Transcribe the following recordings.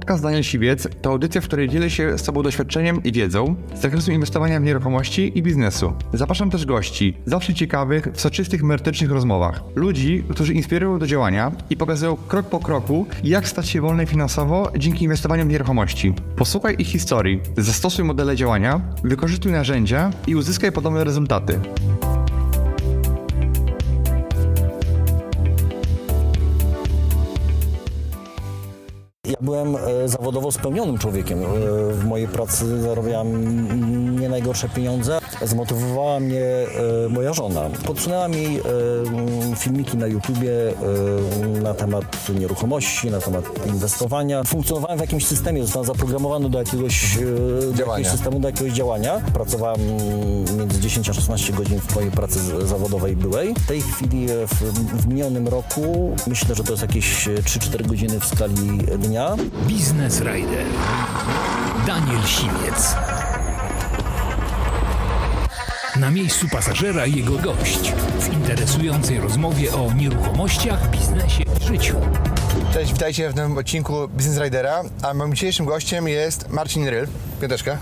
Podcast Daniel Siwiec to audycja, w której dzielę się z Tobą doświadczeniem i wiedzą z zakresu inwestowania w nieruchomości i biznesu. Zapraszam też gości, zawsze ciekawych, w soczystych, merytorycznych rozmowach. Ludzi, którzy inspirują do działania i pokazują krok po kroku, jak stać się wolnym finansowo dzięki inwestowaniu w nieruchomości. Posłuchaj ich historii, zastosuj modele działania, wykorzystuj narzędzia i uzyskaj podobne rezultaty. Ja byłem zawodowo spełnionym człowiekiem. W mojej pracy zarabiałem nie najgorsze pieniądze. Zmotywowała mnie moja żona. Podsunęła mi filmiki na YouTubie na temat nieruchomości, na temat inwestowania. Funkcjonowałem w jakimś systemie, zostałem zaprogramowany do jakiegoś systemu, do jakiegoś działania. Pracowałem między 10 a 16 godzin w mojej pracy zawodowej byłej. W tej chwili w minionym roku myślę, że to jest jakieś 3-4 godziny w skali dnia. Business Rider. Daniel Siwiec. Na miejscu pasażera jego gość w interesującej rozmowie o nieruchomościach, biznesie i życiu. Cześć, witajcie w nowym odcinku Business Ridera, a moim dzisiejszym gościem jest Marcin Ryl. Piąteczka.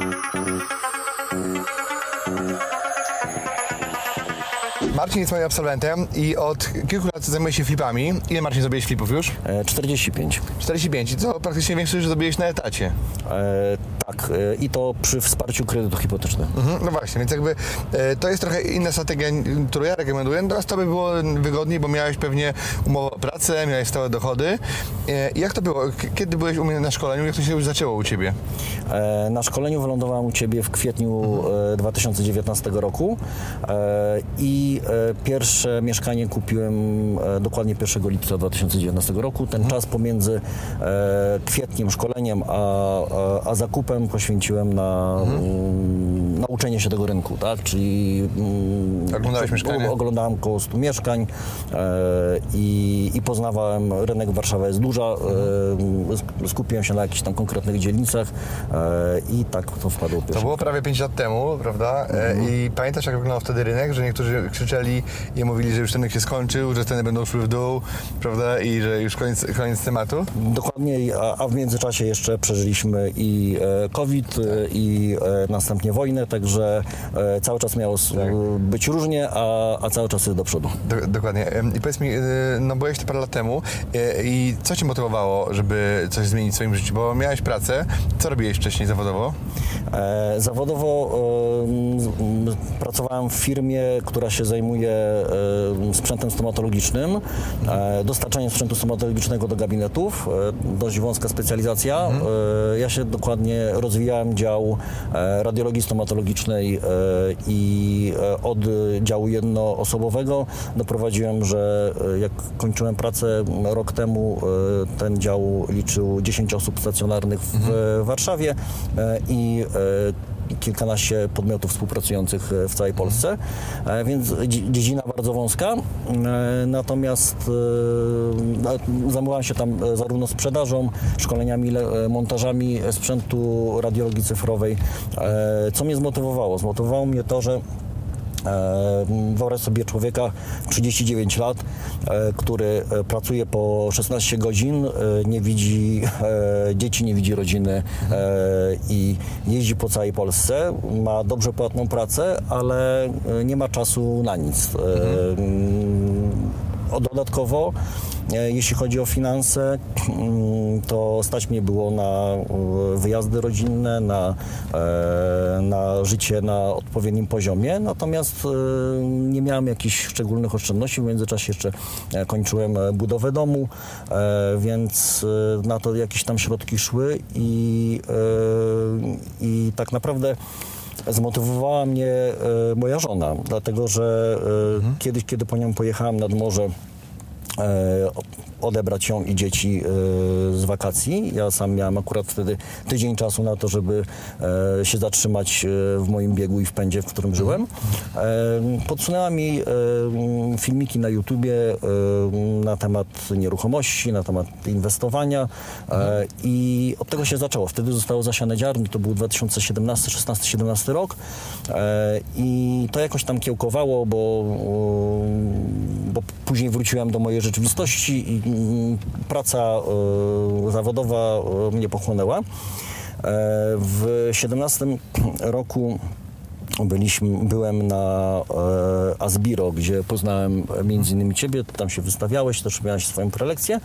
Marcin jest moim absolwentem i od kilku lat zajmuje się flipami. Ile, Marcin, zrobiłeś flipów już? 45. 45 i to praktycznie większość już zrobiłeś na etacie. Tak, i to przy wsparciu kredytu hipotecznego. No właśnie, więc jakby to jest trochę inna strategia, którą ja rekomenduję. Natomiast to by było wygodniej, bo miałeś pewnie umowę o pracę, miałeś stałe dochody. Jak to było? Kiedy byłeś u mnie na szkoleniu? Jak to się już zaczęło u Ciebie? Na szkoleniu wylądowałem u Ciebie w kwietniu 2019 roku i pierwsze mieszkanie kupiłem dokładnie 1 lipca 2019 roku. Ten czas pomiędzy kwietniem, szkoleniem a zakupem poświęciłem na uczenie się tego rynku, tak? Czyli oglądałeś mieszkania? Oglądałem około 100 mieszkań i poznawałem rynek. Warszawa jest duża, skupiłem się na jakichś tam konkretnych dzielnicach i tak to wpadło pierwsze. To było prawie 5 lat temu, prawda? I pamiętasz, jak wyglądał wtedy rynek, że niektórzy krzyczeli i mówili, że już rynek się skończył, że ceny będą szły w dół, prawda? I że już koniec tematu? Dokładnie, a w międzyczasie jeszcze przeżyliśmy i COVID, i następnie wojnę, także cały czas miało być różnie, a cały czas jest do przodu. Dokładnie. I powiedz mi, no byłeś to parę lat temu i co Cię motywowało, żeby coś zmienić w swoim życiu? Bo miałeś pracę, co robiłeś wcześniej zawodowo? Zawodowo pracowałem w firmie, która się zajmuje sprzętem stomatologicznym, dostarczaniem sprzętu stomatologicznego do gabinetów, dość wąska specjalizacja. Ja się dokładnie rozwijałem dział radiologii stomatologicznej i od działu jednoosobowego doprowadziłem, że jak kończyłem pracę rok temu, ten dział liczył 10 osób stacjonarnych w Warszawie i kilkanaście podmiotów współpracujących w całej Polsce, więc dziedzina bardzo wąska, natomiast zajmowałem się tam zarówno sprzedażą, szkoleniami, montażami sprzętu radiologii cyfrowej. Co mnie zmotywowało? Zmotywowało mnie to, że wyobraź sobie człowieka 39 lat, który pracuje po 16 godzin, nie widzi dzieci, nie widzi rodziny i jeździ po całej Polsce, ma dobrze płatną pracę, ale nie ma czasu na nic. Dodatkowo, jeśli chodzi o finanse, to stać mnie było na wyjazdy rodzinne, na życie na odpowiednim poziomie, natomiast nie miałem jakichś szczególnych oszczędności. W międzyczasie jeszcze kończyłem budowę domu, więc na to jakieś tam środki szły i tak naprawdę zmotywowała mnie moja żona, dlatego że kiedyś, kiedy po nią pojechałem nad morze, odebrać ją i dzieci z wakacji. Ja sam miałem akurat wtedy tydzień czasu na to, żeby się zatrzymać w moim biegu i w pędzie, w którym żyłem. Podsunęła mi filmiki na YouTubie na temat nieruchomości, na temat inwestowania i od tego się zaczęło. Wtedy zostało zasiane ziarno, to był 2017, 16, 17 rok i to jakoś tam kiełkowało, bo później wróciłem do mojej rzeczywistości i praca zawodowa mnie pochłonęła. W 17 roku byłem na Asbiro, gdzie poznałem między innymi Ciebie, tam się wystawiałeś, też miałeś swoją prelekcję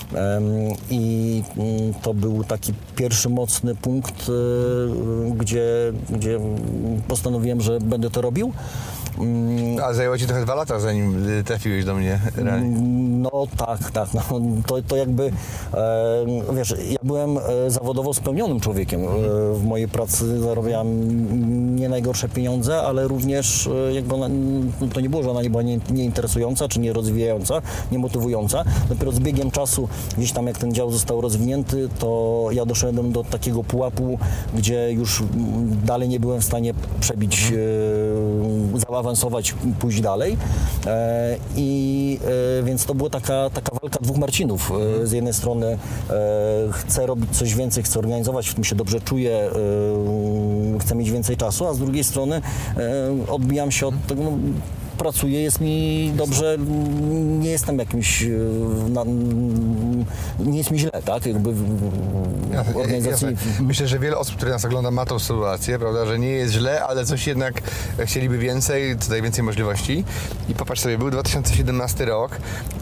i to był taki pierwszy mocny punkt, gdzie postanowiłem, że będę to robił. A zajęło Ci trochę 2 lata, zanim trafiłeś do mnie realnie. No tak. No, to jakby, wiesz, ja byłem zawodowo spełnionym człowiekiem. W mojej pracy zarabiałem nie najgorsze pieniądze, ale również jakby to nie było, że ona nie była nieinteresująca, czy nierozwijająca, niemotywująca. Dopiero z biegiem czasu, gdzieś tam jak ten dział został rozwinięty, to ja doszedłem do takiego pułapu, gdzie już dalej nie byłem w stanie przebić, zaawansować, pójść dalej. Więc to była taka walka dwóch Marcinów. Z jednej strony chcę robić coś więcej, chcę organizować, w tym się dobrze czuję, chcę mieć więcej czasu, a z drugiej strony odbijam się od tego, pracuję, jest mi dobrze, nie jestem jakimś, nie jest mi źle, tak? Jakby w organizacji. Myślę, że wiele osób, które nas ogląda, ma tą sytuację, prawda, że nie jest źle, ale coś jednak chcieliby więcej, tutaj więcej możliwości. I popatrz sobie, był 2017 rok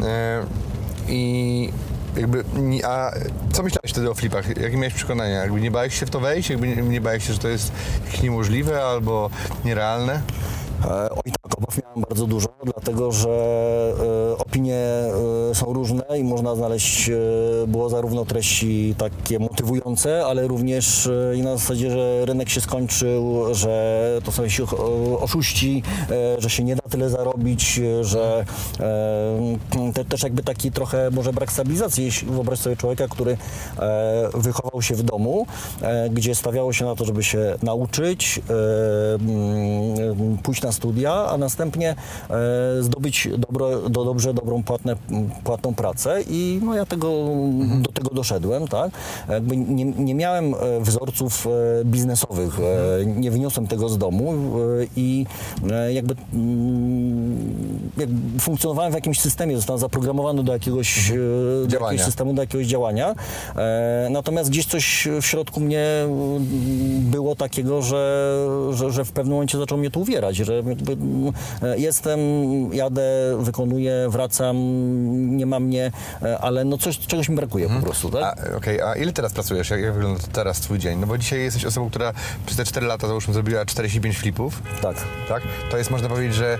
i jakby, a co myślałeś wtedy o flipach? Jakie miałeś przekonania? Jakby nie bałeś się w to wejść? Jakby nie bałeś się, że to jest jakieś niemożliwe albo nierealne? Oj tak, obaw miałem bardzo dużo, dlatego że opinie są różne i można znaleźć, było zarówno treści takie motywujące, ale również i na zasadzie, że rynek się skończył, że to są oszuści, że się nie da tyle zarobić, że też jakby taki trochę może brak stabilizacji. Jeśli wyobraź sobie człowieka, który wychował się w domu, gdzie stawiało się na to, żeby się nauczyć, pójść na studia, a następnie zdobyć dobrą płatną pracę i no ja do tego doszedłem, tak? Jakby nie miałem wzorców biznesowych, nie wyniosłem tego z domu i jakby funkcjonowałem w jakimś systemie, zostałem zaprogramowany do jakiegoś systemu, do jakiegoś działania. Natomiast gdzieś coś w środku mnie było takiego, że w pewnym momencie zaczął mnie to uwierać, że jakby jestem, jadę, wykonuję, wracam, nie ma mnie, ale no czegoś mi brakuje po prostu, tak? A ile teraz pracujesz? Jak wygląda teraz twój dzień? No bo dzisiaj jesteś osobą, która przez te 4 lata załóżmy zrobiła 45 flipów. Tak? To jest, można powiedzieć, że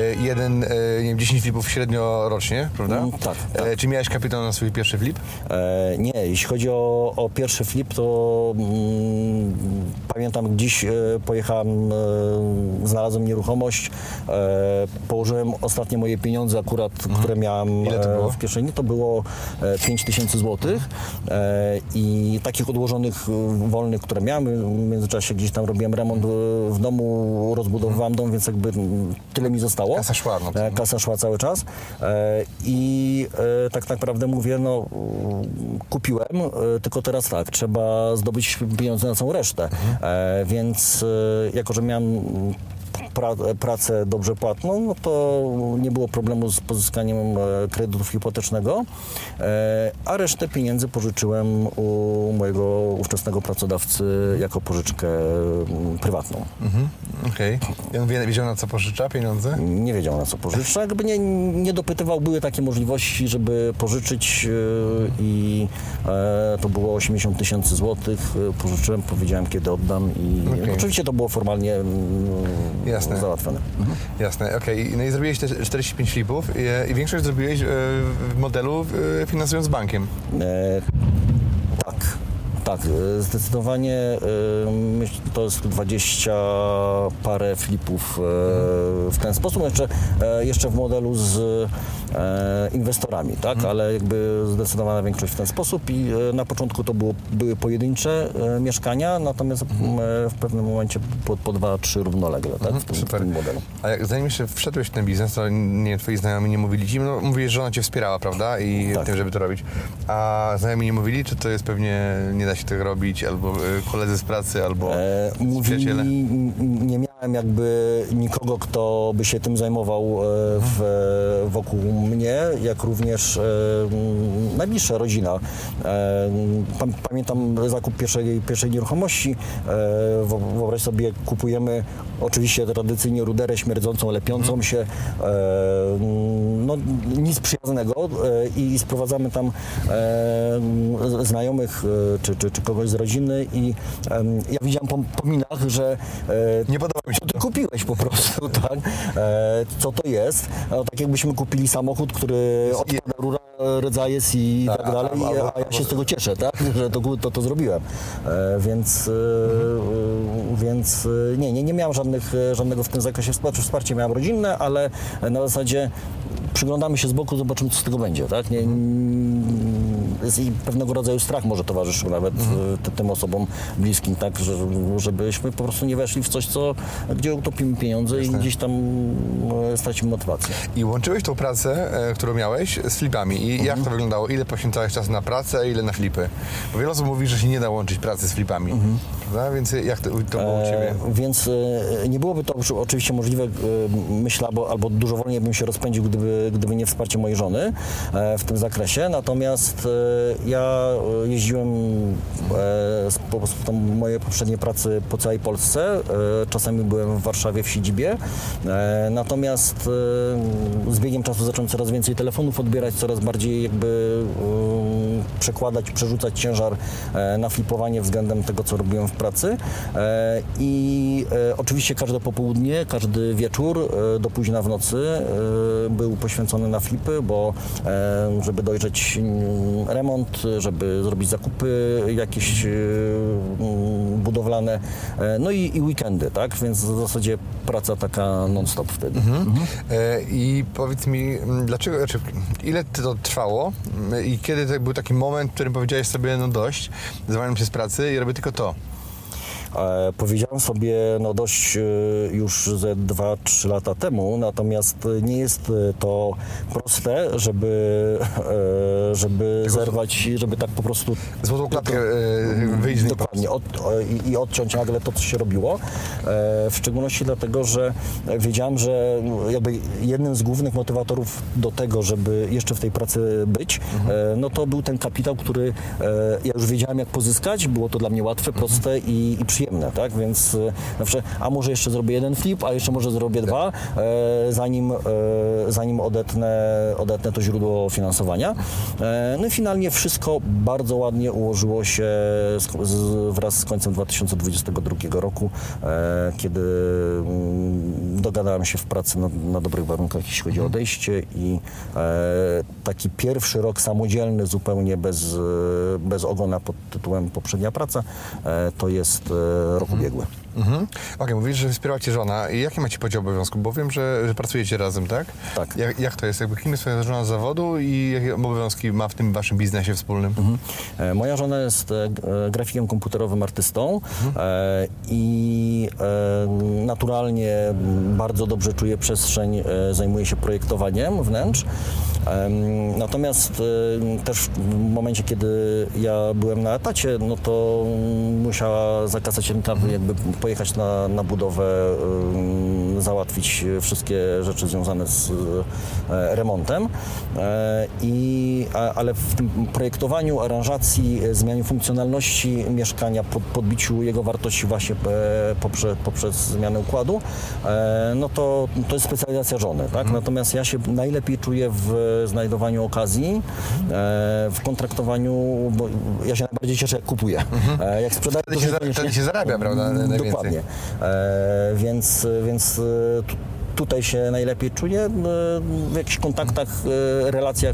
10 flipów średnio rocznie, prawda? Tak. Czy miałeś kapitał na swój pierwszy flip? Nie, jeśli chodzi o pierwszy flip, to pamiętam, dziś pojechałem, znalazłem nieruchomość, położyłem ostatnie moje pieniądze akurat, które miałem w kieszeni, to było 5000 złotych i takich odłożonych wolnych, które miałem, w międzyczasie gdzieś tam robiłem remont w domu, rozbudowywałem dom, więc jakby tyle mi zostało. Kasa szła. Kasa szła cały czas i tak naprawdę mówię, no kupiłem, tylko teraz tak, trzeba zdobyć pieniądze na całą resztę, więc jako, że miałem pracę dobrze płatną, no to nie było problemu z pozyskaniem kredytu hipotecznego, a resztę pieniędzy pożyczyłem u mojego ówczesnego pracodawcy jako pożyczkę prywatną. Okej. I on wiedział, na co pożycza pieniądze? Nie wiedział, na co pożycza. Jakby nie dopytywał, były takie możliwości, żeby pożyczyć i to było 80 000 złotych. Pożyczyłem, powiedziałem, kiedy oddam i oczywiście to było formalnie załatwione. Jasne, okej. No i zrobiłeś te 45 flipów i większość zrobiłeś w modelu finansując bankiem. Tak, zdecydowanie to jest 20 parę flipów w ten sposób, jeszcze w modelu z inwestorami, tak, ale jakby zdecydowana większość w ten sposób i na początku to były pojedyncze mieszkania, natomiast w pewnym momencie po 2-3 równolegle, tak, w tym modelu. A zanim jeszcze wszedłeś w ten biznes, to twoi znajomi nie mówili ci, no mówiłeś, że ona cię wspierała, prawda, i tym, żeby to robić, a znajomi nie mówili, czy to jest pewnie, nie da się się tego robić, albo koledzy z pracy, albo przyjaciele? Nie miałem jakby nikogo, kto by się tym zajmował wokół mnie, jak również najbliższa rodzina. Pamiętam zakup pierwszej nieruchomości. Wyobraź sobie, kupujemy oczywiście tradycyjnie ruderę śmierdzącą, lepiącą się, no nic przyjaznego i sprowadzamy tam znajomych czy kogoś z rodziny i ja widziałem po minach, że nie podoba mi się co ty kupiłeś po prostu, tak? Co to jest? No, tak jakbyśmy kupili samochód, który odpada rura, rdza jest i tak dalej, a ja się z tego cieszę, tak? Że to zrobiłem. Więc nie miałem żadnego w tym zakresie wsparcia, miałem rodzinne, ale na zasadzie przyglądamy się z boku, zobaczymy, co z tego będzie, tak? Jest i pewnego rodzaju strach może towarzyszył nawet tym osobom bliskim, tak? Żebyśmy po prostu nie weszli w coś, gdzie utopimy pieniądze i gdzieś tam stracimy motywację. I łączyłeś tą pracę, którą miałeś, z flipami. I jak to wyglądało? Ile poświęcałeś czasu na pracę, a ile na flipy? Bo wiele osób mówi, że się nie da łączyć pracy z flipami. Prawda? Więc jak to było u Ciebie? Więc nie byłoby to oczywiście możliwe, myślę, albo dużo wolniej bym się rozpędził, gdyby nie wsparcie mojej żony w tym zakresie. Natomiast ja jeździłem z mojej poprzedniej pracy po całej Polsce. Czasami byłem w Warszawie w siedzibie. Natomiast z biegiem czasu zacząłem coraz więcej telefonów odbierać, coraz bardziej jakby przerzucać ciężar na flipowanie względem tego, co robiłem w pracy. I oczywiście każde popołudnie, każdy wieczór do późna w nocy był poświęcony na flipy, bo żeby dojrzeć remont, żeby zrobić zakupy jakieś budowlane, no i weekendy, tak? Więc w zasadzie praca taka non-stop wtedy. I powiedz mi, dlaczego, ile to trwało i kiedy to był taki moment, w którym powiedziałeś sobie, no dość, zwalniam się z pracy i robię tylko to? Powiedziałem sobie dość już ze 2-3 lata temu, natomiast nie jest to proste, żeby zerwać, żeby tak po prostu złotą klatkę wyjść z niej. Dokładnie, i odciąć nagle to, co się robiło. W szczególności dlatego, że wiedziałem, że jakby jednym z głównych motywatorów do tego, żeby jeszcze w tej pracy być, no to był ten kapitał, który ja już wiedziałem, jak pozyskać. Było to dla mnie łatwe, proste i przyjemne, tak? Więc zawsze, a może jeszcze zrobię jeden flip, a jeszcze może zrobię dwa, zanim odetnę to źródło finansowania. No i finalnie wszystko bardzo ładnie ułożyło się wraz z końcem 2022 roku, kiedy dogadałem się w pracy na dobrych warunkach, jeśli chodzi o odejście i taki pierwszy rok samodzielny, zupełnie bez ogona pod tytułem poprzednia praca, to jest rok ubiegły. Okej, mówisz, że wspiera Cię żona. I jaki macie podział obowiązków? Bo wiem, że pracujecie razem, tak? Tak. Jak to jest? Kim jest Twoja żona z zawodu i jakie obowiązki ma w tym Waszym biznesie wspólnym? Moja żona jest grafikiem komputerowym, artystą i naturalnie bardzo dobrze czuje przestrzeń, zajmuje się projektowaniem wnętrz. Natomiast też w momencie, kiedy ja byłem na etacie, no to musiała zakasać rękawy, jakby pojechać na budowę, załatwić wszystkie rzeczy związane z remontem. Ale w tym projektowaniu, aranżacji, zmianie funkcjonalności mieszkania, podbiciu jego wartości właśnie poprzez zmianę układu, no to jest specjalizacja żony, tak? Natomiast ja się najlepiej czuję w znajdowaniu okazji, w kontraktowaniu, bo ja się najbardziej cieszę, jak kupuję. Jak sprzedaję, wtedy się zarabia, prawda? Najwięcej. Dokładnie. Więc tutaj się najlepiej czuję w jakichś kontaktach, relacjach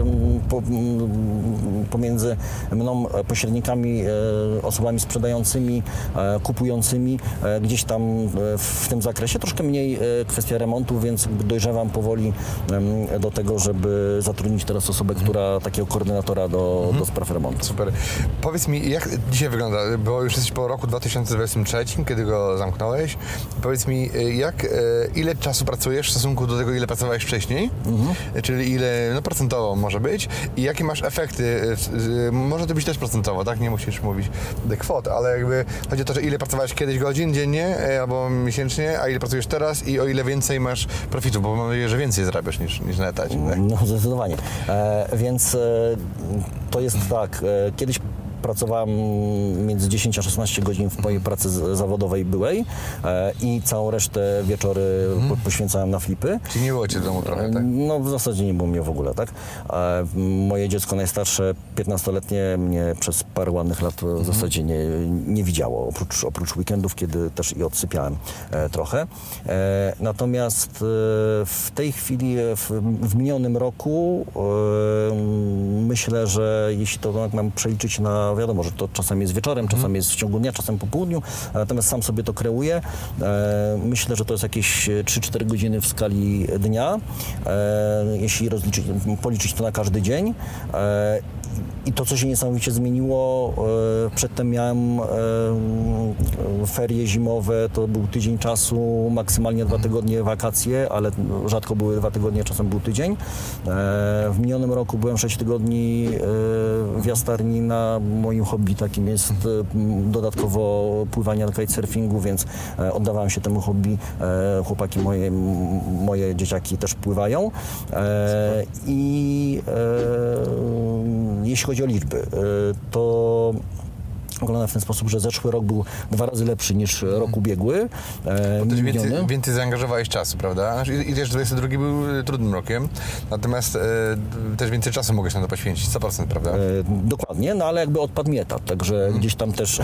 pomiędzy mną, pośrednikami, osobami sprzedającymi, kupującymi, gdzieś tam w tym zakresie. Troszkę mniej kwestia remontu, więc dojrzewam powoli do tego, żeby zatrudnić teraz osobę, która takiego koordynatora do spraw remontu. Super. Powiedz mi, jak dzisiaj wygląda, bo już jesteś po roku 2023, kiedy go zamknąłeś. Powiedz mi, ile czasu czasu pracujesz w stosunku do tego, ile pracowałeś wcześniej? Czyli ile, no procentowo może być i jakie masz efekty? Może to być też procentowo, tak? Nie musisz mówić kwot, ale jakby chodzi o to, że ile pracowałeś kiedyś godzin dziennie albo miesięcznie, a ile pracujesz teraz i o ile więcej masz profitów, bo mam nadzieję, że więcej zarabiasz niż na etacie, tak? No zdecydowanie. Więc to jest tak, kiedyś pracowałem między 10 a 16 godzin w mojej pracy zawodowej byłej i całą resztę wieczory poświęcałem na flipy. Czyli nie było cię w domu trochę, tak? No w zasadzie nie było mnie w ogóle, tak? Moje dziecko najstarsze, 15-letnie, mnie przez parę ładnych lat w zasadzie nie widziało, oprócz weekendów, kiedy też i odsypiałem trochę. Natomiast w tej chwili, w minionym roku myślę, że jeśli to mam przeliczyć na, wiadomo, że to czasem jest wieczorem, czasem jest w ciągu dnia, czasem po południu, natomiast sam sobie to kreuję. Myślę, że to jest jakieś 3-4 godziny w skali dnia, jeśli policzyć to na każdy dzień. I to, co się niesamowicie zmieniło, przedtem miałem ferie zimowe, to był tydzień czasu, maksymalnie 2 tygodnie wakacje, ale rzadko były 2 tygodnie, czasem był tydzień. W minionym roku byłem 6 tygodni w Jastarni na moim hobby, takim jest dodatkowo pływanie na kitesurfingu, więc oddawałem się temu hobby. Chłopaki moje dzieciaki też pływają. Jeśli chodzi o liczby, to wygląda w ten sposób, że zeszły rok był 2 razy lepszy niż rok ubiegły. Też więcej zaangażowałeś czasu, prawda? I też 22 był trudnym rokiem, natomiast też więcej czasu mogłeś na to poświęcić, 100%, prawda? Dokładnie, no ale jakby odpadł mi etat, także gdzieś tam też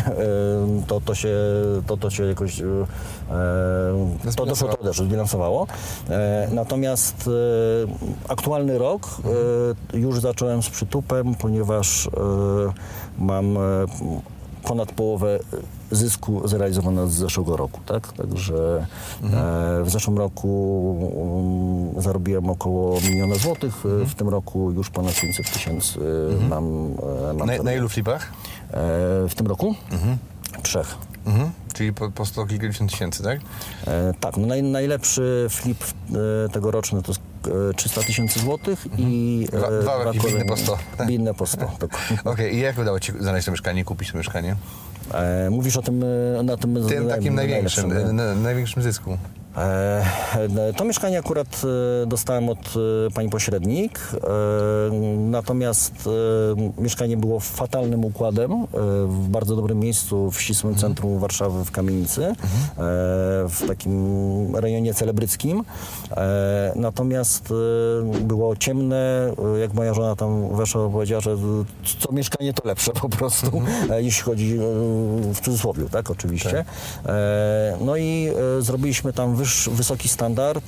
to się jakoś to doszło, to też zbilansowało. Natomiast aktualny rok już zacząłem z przytupem, ponieważ mam ponad połowę zysku zrealizowane z zeszłego roku, tak? Także w zeszłym roku zarobiłem około 1 000 000 złotych, w tym roku już ponad 500 000 mam na ilu flipach? W tym roku? 3. Czyli po 100 kilkadziesiąt tysięcy, tak? Tak, no najlepszy flip tegoroczny to jest 300 000 złotych i dwa kolejne po 100. Inne po 100. Okej, i jak udało ci znaleźć to mieszkanie, kupić to mieszkanie? Mówisz o tym takim największym zysku. To mieszkanie akurat dostałem od pani pośrednik, natomiast mieszkanie było fatalnym układem, w bardzo dobrym miejscu, w ścisłym centrum Warszawy, w Kamienicy, w takim rejonie celebryckim. Natomiast było ciemne, jak moja żona tam weszła, powiedziała, że co mieszkanie to lepsze po prostu, jeśli chodzi w cudzysłowie, tak, oczywiście. No i zrobiliśmy tam wysoki standard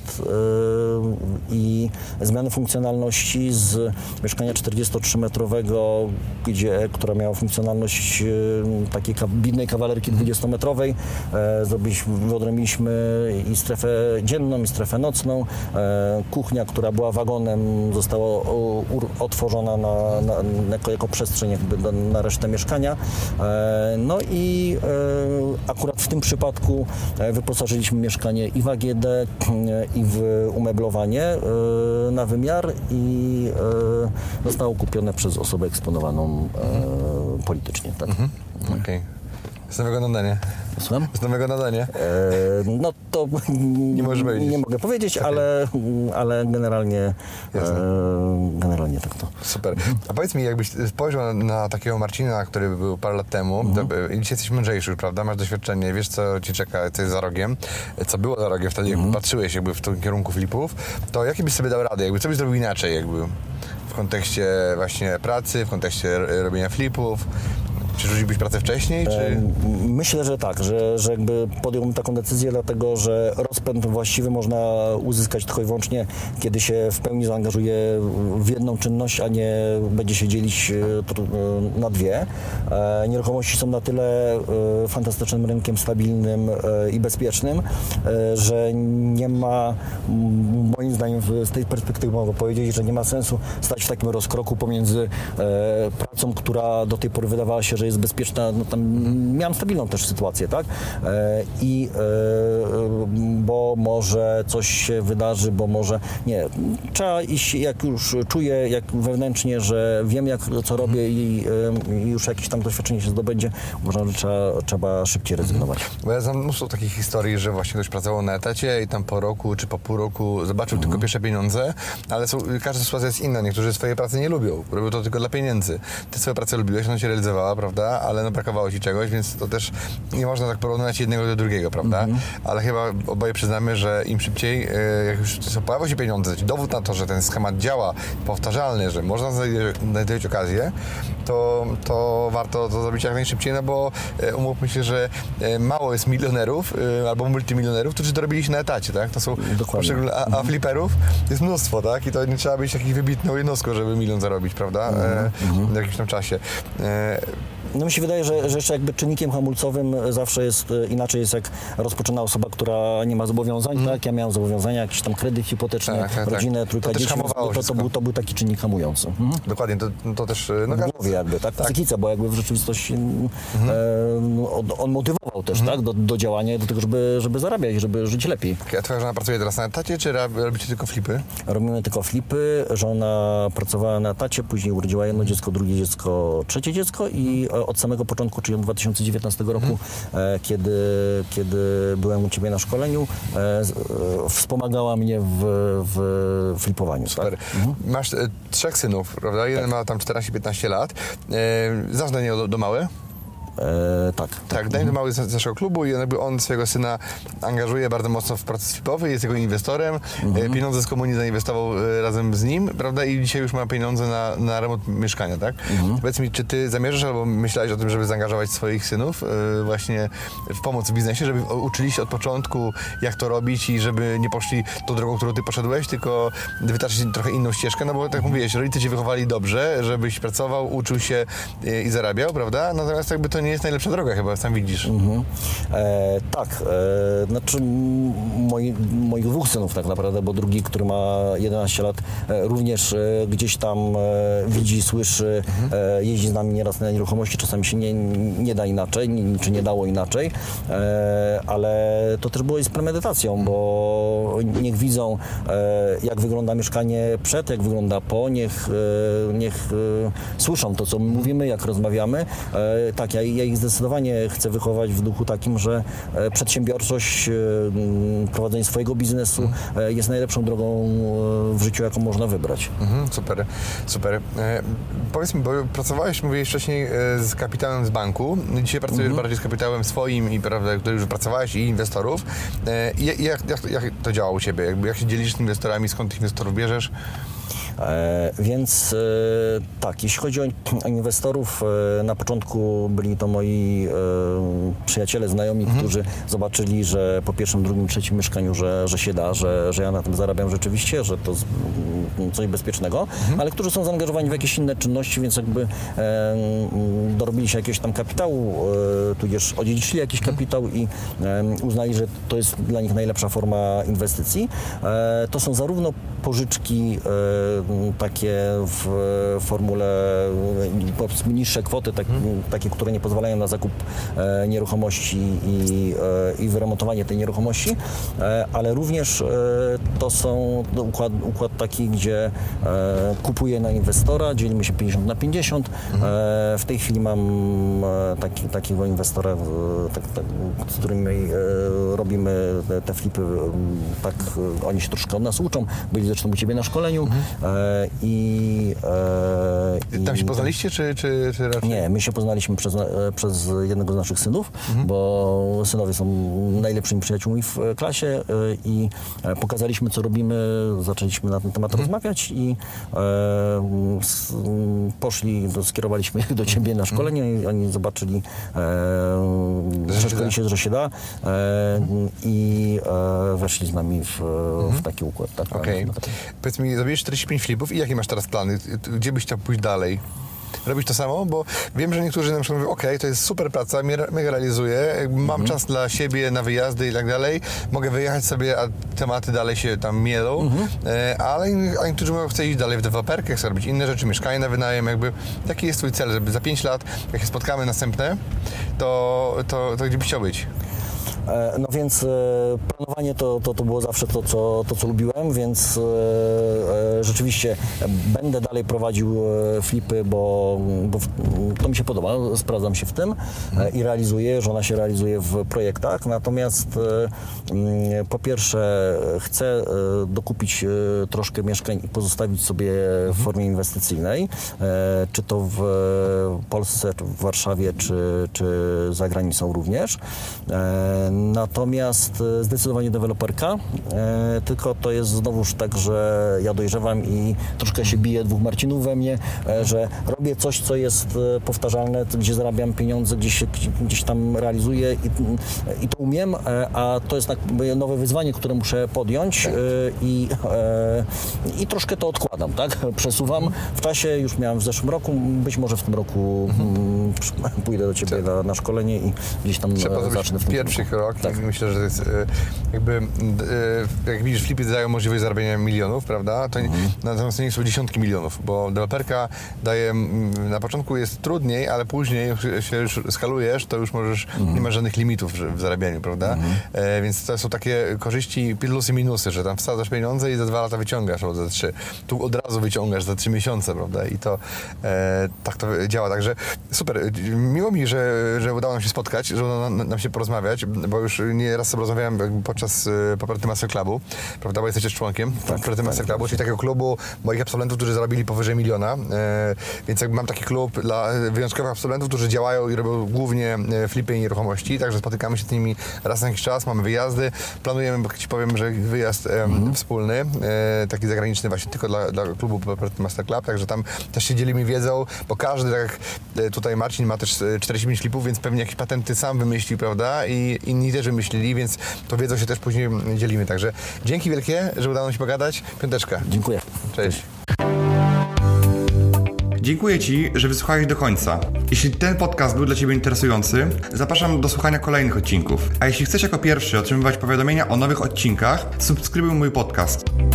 i zmiany funkcjonalności z mieszkania 43-metrowego, która miała funkcjonalność takiej binnej kawalerki 20-metrowej. Wyodrębniliśmy i strefę dzienną, i strefę nocną. Kuchnia, która była wagonem, została otworzona jako przestrzeń jakby na resztę mieszkania. No i akurat w tym przypadku wyposażyliśmy mieszkanie i w AGD, i w umeblowanie na wymiar i zostało kupione przez osobę eksponowaną politycznie. Tak. Okej. Z nowego nadania. Słucham? Z nowego nadania. No to nie możesz powiedzieć. Nie mogę powiedzieć, ale generalnie tak to. Super. A powiedz mi, jakbyś spojrzał na takiego Marcina, który był parę lat temu, to dzisiaj jesteś mądrzejszy, prawda? Masz doświadczenie, wiesz, co ci czeka, co jest za rogiem, co było za rogiem wtedy, jak patrzyłeś jakby w tym kierunku flipów, to jaki byś sobie dał radę? Jakby co byś zrobił inaczej jakby w kontekście właśnie pracy, w kontekście robienia flipów? Czy rzuciłbyś pracę wcześniej? Czy... Myślę, że tak, że jakby podjąłbym taką decyzję, dlatego że rozpęd właściwy można uzyskać tylko i wyłącznie, kiedy się w pełni zaangażuje w jedną czynność, a nie będzie się dzielić na dwie. Nieruchomości są na tyle fantastycznym rynkiem, stabilnym i bezpiecznym, że nie ma, moim zdaniem z tej perspektywy mogę powiedzieć, że nie ma sensu stać w takim rozkroku pomiędzy pracą, która do tej pory wydawała się, że jest jest bezpieczna, no tam miałem stabilną też sytuację, tak? Bo może coś się wydarzy, bo może nie. Trzeba iść, jak już czuję, jak wewnętrznie, że wiem, co robię i już jakieś tam doświadczenie się zdobędzie, uważam, że trzeba szybciej rezygnować. Bo ja znam mnóstwo takich historii, że właśnie ktoś pracował na etacie i tam po roku czy po pół roku zobaczył tylko pierwsze pieniądze, ale każda sytuacja jest inna. Niektórzy swojej pracy nie lubią, robią to tylko dla pieniędzy. Ty swoją pracę lubiłeś, ona się realizowała, prawda, ale no brakowało ci czegoś, więc to też nie można tak porównywać jednego do drugiego, prawda? Ale chyba oboje przyznamy, że im szybciej, jak już pojawią się pieniądze, dowód na to, że ten schemat działa, powtarzalny, że można znajdować okazję, to warto to zrobić jak najszybciej, no bo umówmy się, że mało jest milionerów albo multimilionerów, którzy to robili się na etacie, tak? To są poszczególne, a fliperów jest mnóstwo, tak? I to nie trzeba być takiej wybitną jednostką, żeby milion zarobić, prawda? W jakimś tam czasie. No mi się wydaje, że jeszcze jakby czynnikiem hamulcowym zawsze jest inaczej jest, jak rozpoczyna osoba, która nie ma zobowiązań, tak? Ja miałem zobowiązania, jakiś tam kredyt hipoteczny, rodzinę, trójka dzieci, to był taki czynnik hamujący. Dokładnie, to też... No, w głowie jakby, tak? W psychice, bo jakby w rzeczywistości on motywował też, tak? Do działania, do tego, żeby zarabiać, żeby żyć lepiej. A twoja żona pracuje teraz na etacie, czy robicie tylko flipy? Robimy tylko flipy. Żona pracowała na etacie, później urodziła jedno dziecko, drugie dziecko, trzecie dziecco i od samego początku, czyli od 2019 roku, kiedy byłem u Ciebie na szkoleniu, wspomagała mnie w flipowaniu. Super. Tak? Masz 3 synów, prawda? Jeden ma tam 14-15 lat. Znasz Daniela Domałę? Tak. Daniel Domały z naszego klubu i jakby on swojego syna angażuje bardzo mocno w proces flipowy, jest jego inwestorem. Pieniądze z komunii zainwestował razem z nim, prawda? I dzisiaj już ma pieniądze na remont mieszkania, tak? Powiedz mi, czy ty zamierzasz albo myślałeś o tym, żeby zaangażować swoich synów właśnie w pomoc w biznesie, żeby uczyli się od początku, jak to robić i żeby nie poszli tą drogą, którą ty poszedłeś, tylko wytaczyć trochę inną ścieżkę, no bo tak mówiłeś, rodzice cię wychowali dobrze, żebyś pracował, uczył się i zarabiał, prawda? Natomiast jakby to nie jest najlepsza droga chyba, sam widzisz. Tak, znaczy moich 2 synów tak naprawdę, bo drugi, który ma 11 lat, również gdzieś tam widzi, słyszy, jeździ z nami nieraz na nieruchomości, czasami się nie da inaczej, czy nie dało inaczej, ale to też było z premedytacją, bo niech widzą, jak wygląda mieszkanie przed, jak wygląda po, niech słyszą to, co my mówimy, jak rozmawiamy. Tak, ja ich zdecydowanie chcę wychować w duchu takim, że przedsiębiorczość, prowadzenie swojego biznesu jest najlepszą drogą w życiu, jaką można wybrać. Super. Powiedz mi, bo pracowałeś, mówiłeś wcześniej, z kapitałem z banku. Dzisiaj pracujesz bardziej z kapitałem swoim i prawda, który już pracowałeś i inwestorów. Jak to działa u Ciebie? Jak się dzielisz z inwestorami, skąd tych inwestorów bierzesz? Więc tak, jeśli chodzi o inwestorów, na początku byli to moi przyjaciele, znajomi, którzy zobaczyli, że po pierwszym, drugim, trzecim mieszkaniu, że się da, że ja na tym zarabiam rzeczywiście, że to coś bezpiecznego, ale którzy są zaangażowani w jakieś inne czynności, więc jakby dorobili się jakiegoś tam kapitału, tudzież odziedziczyli jakiś kapitał i uznali, że to jest dla nich najlepsza forma inwestycji. To są zarówno pożyczki takie w formule powiedzmy niższe kwoty, takie, które nie pozwalają na zakup nieruchomości i wyremontowanie tej nieruchomości, ale również to są układ taki, gdzie kupuję na inwestora, dzielimy się 50/50. W tej chwili mam takiego inwestora, z którym robimy te flipy, tak oni się troszkę od nas uczą, byli zresztą u Ciebie na szkoleniu. Tam się poznaliście, czy raczej? Nie, my się poznaliśmy przez jednego z naszych synów, bo synowie są najlepszymi przyjaciółmi w klasie i pokazaliśmy, co robimy, zaczęliśmy na ten temat rozmawiać i skierowaliśmy ich do Ciebie na szkolenie i oni zobaczyli, przeszkolili się, że się da i weszli z nami w taki układ. Tak, Powiedz mi, zrobiłeś 45 flipów i jakie masz teraz plany? Gdzie byś chciał pójść dalej? robić to samo? Bo wiem, że niektórzy na przykład mówią, okej, to jest super praca, mega realizuję, mam czas dla siebie na wyjazdy i tak dalej, mogę wyjechać sobie, a tematy dalej się tam mielą, ale niektórzy mówią, chcę iść dalej w deweloperkę, chcę robić inne rzeczy, mieszkanie na wynajem, jakby taki jest twój cel, żeby za 5 lat, jak się spotkamy następne, to gdzie byś chciał być? No więc planowanie to było zawsze to, co lubiłem, więc rzeczywiście będę dalej prowadził flipy, bo to mi się podoba, sprawdzam się w tym i realizuję, żona się realizuje w projektach, natomiast po pierwsze chcę dokupić troszkę mieszkań i pozostawić sobie w formie inwestycyjnej, czy to w Polsce, czy w Warszawie, czy za granicą również. Natomiast zdecydowanie deweloperka, tylko to jest znowuż tak, że ja dojrzewam i troszkę się bije dwóch Marcinów we mnie, że robię coś, co jest powtarzalne, gdzie zarabiam pieniądze, gdzieś tam realizuję i to umiem, a to jest nowe wyzwanie, które muszę podjąć i troszkę to odkładam, tak? Przesuwam w czasie, już miałem w zeszłym roku, być może w tym roku pójdę do Ciebie na szkolenie i gdzieś tam zacznę w tym pierwszy krok. Tak. Myślę, że to jest jakby, jak widzisz, flipy dają możliwość zarabiania milionów, prawda? Natomiast to nie są dziesiątki milionów, bo deweloperka daje, na początku jest trudniej, ale później jak się już skalujesz, to już możesz, nie masz żadnych limitów w zarabianiu, prawda? Więc to są takie korzyści, plusy, minusy, że tam wsadzasz pieniądze i za 2 lata wyciągasz, albo za 3. Tu od razu wyciągasz za 3 miesiące, prawda? I to tak to działa. Także super. Miło mi, że udało nam się spotkać, że udało nam się porozmawiać, bo już nieraz sobie rozmawiałem podczas Property Master Clubu, prawda, bo jesteście członkiem Property Master Clubu, czyli takiego klubu moich absolwentów, którzy zarobili powyżej 1 000 000, więc jakby mam taki klub dla wyjątkowych absolwentów, którzy działają i robią głównie flipy i nieruchomości, także spotykamy się z nimi raz na jakiś czas, mamy wyjazdy, planujemy, Ci powiem, że wyjazd wspólny, taki zagraniczny właśnie tylko dla klubu Property Master Club, także tam też się dzielimy wiedzą, bo każdy, tak jak tutaj Marcin ma też 45 flipów, więc pewnie jakieś patenty sam wymyślił, prawda, i inni też wymyślili, więc to wiedzą się też później dzielimy. Także dzięki wielkie, że udało nam się pogadać. Piąteczka. Dziękuję. Cześć. Dziękuję Ci, że wysłuchałeś do końca. Jeśli ten podcast był dla Ciebie interesujący, zapraszam do słuchania kolejnych odcinków. A jeśli chcesz jako pierwszy otrzymywać powiadomienia o nowych odcinkach, subskrybuj mój podcast.